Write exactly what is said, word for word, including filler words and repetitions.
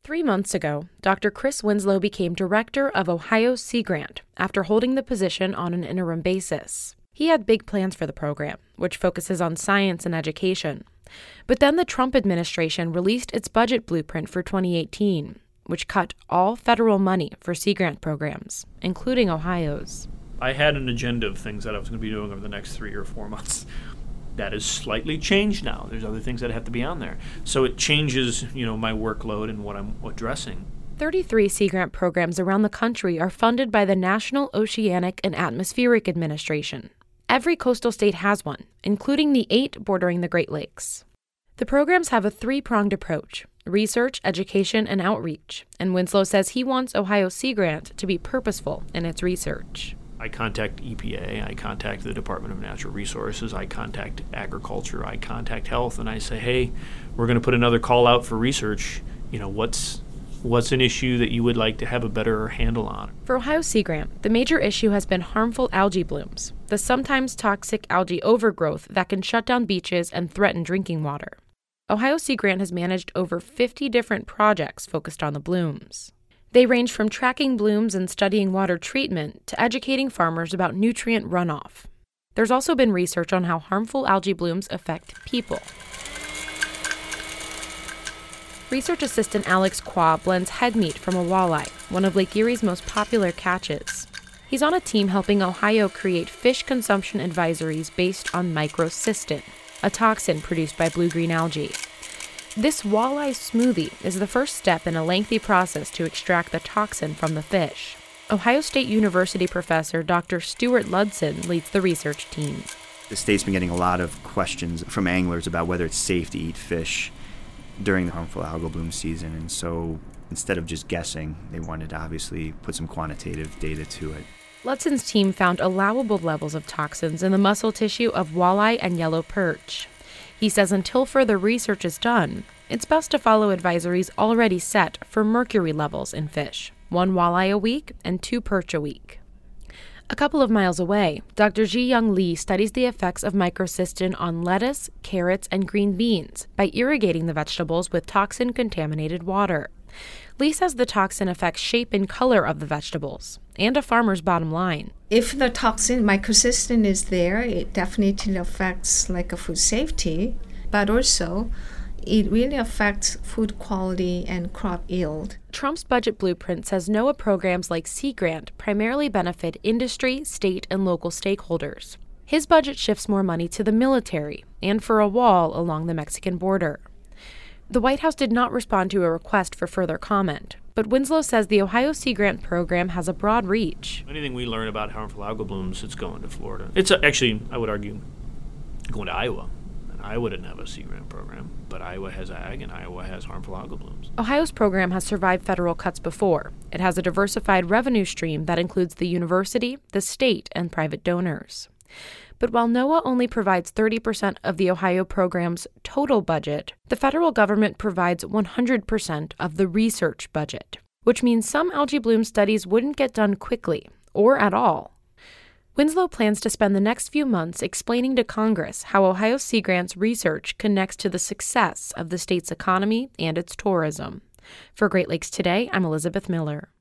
Three months ago, Doctor Chris Winslow became director of Ohio Sea Grant after holding the position on an interim basis. He had big plans for the program, which focuses on science and education. But then the Trump administration released its budget blueprint for twenty eighteen, which cut all federal money for Sea Grant programs, including Ohio's. I had an agenda of things that I was going to be doing over the next three or four months. That has slightly changed now. There's other things that have to be on there. So it changes, you know, my workload and what I'm addressing. thirty-three Sea Grant programs around the country are funded by the National Oceanic and Atmospheric Administration. Every coastal state has one, including the eight bordering the Great Lakes. The programs have a three-pronged approach: research, education, and outreach. And Winslow says he wants Ohio Sea Grant to be purposeful in its research. I contact E P A, I contact the Department of Natural Resources, I contact agriculture, I contact health, and I say, hey, we're going to put another call out for research. You know, what's what's an issue that you would like to have a better handle on? For Ohio Sea Grant, the major issue has been harmful algae blooms, the sometimes toxic algae overgrowth that can shut down beaches and threaten drinking water. Ohio Sea Grant has managed over fifty different projects focused on the blooms. They range from tracking blooms and studying water treatment to educating farmers about nutrient runoff. There's also been research on how harmful algae blooms affect people. Research assistant Alex Qua blends head meat from a walleye, one of Lake Erie's most popular catches. He's on a team helping Ohio create fish consumption advisories based on microcystin, a toxin produced by blue-green algae. This walleye smoothie is the first step in a lengthy process to extract the toxin from the fish. Ohio State University professor Doctor Stuart Ludson leads the research team. The state's been getting a lot of questions from anglers about whether it's safe to eat fish during the harmful algal bloom season, and so instead of just guessing, they wanted to obviously put some quantitative data to it. Ludson's team found allowable levels of toxins in the muscle tissue of walleye and yellow perch. He says until further research is done, it's best to follow advisories already set for mercury levels in fish, one walleye a week and two perch a week. A couple of miles away, Doctor Ji-Young Lee studies the effects of microcystin on lettuce, carrots, and green beans by irrigating the vegetables with toxin-contaminated water. Lee says the toxin affects shape and color of the vegetables and a farmer's bottom line. If the toxin, microcystin, is there, it definitely affects like a food safety, but also it really affects food quality and crop yield. Trump's budget blueprint says NOAA programs like Sea Grant primarily benefit industry, state, and local stakeholders. His budget shifts more money to the military and for a wall along the Mexican border. The White House did not respond to a request for further comment, but Winslow says the Ohio Sea Grant program has a broad reach. Anything we learn about harmful algal blooms, it's going to Florida. It's actually, I would argue, going to Iowa. And Iowa didn't have a Sea Grant program, but Iowa has ag and Iowa has harmful algal blooms. Ohio's program has survived federal cuts before. It has a diversified revenue stream that includes the university, the state, and private donors. But while NOAA only provides thirty percent of the Ohio program's total budget, the federal government provides one hundred percent of the research budget, which means some algae bloom studies wouldn't get done quickly, or at all. Winslow plans to spend the next few months explaining to Congress how Ohio Sea Grant's research connects to the success of the state's economy and its tourism. For Great Lakes Today, I'm Elizabeth Miller.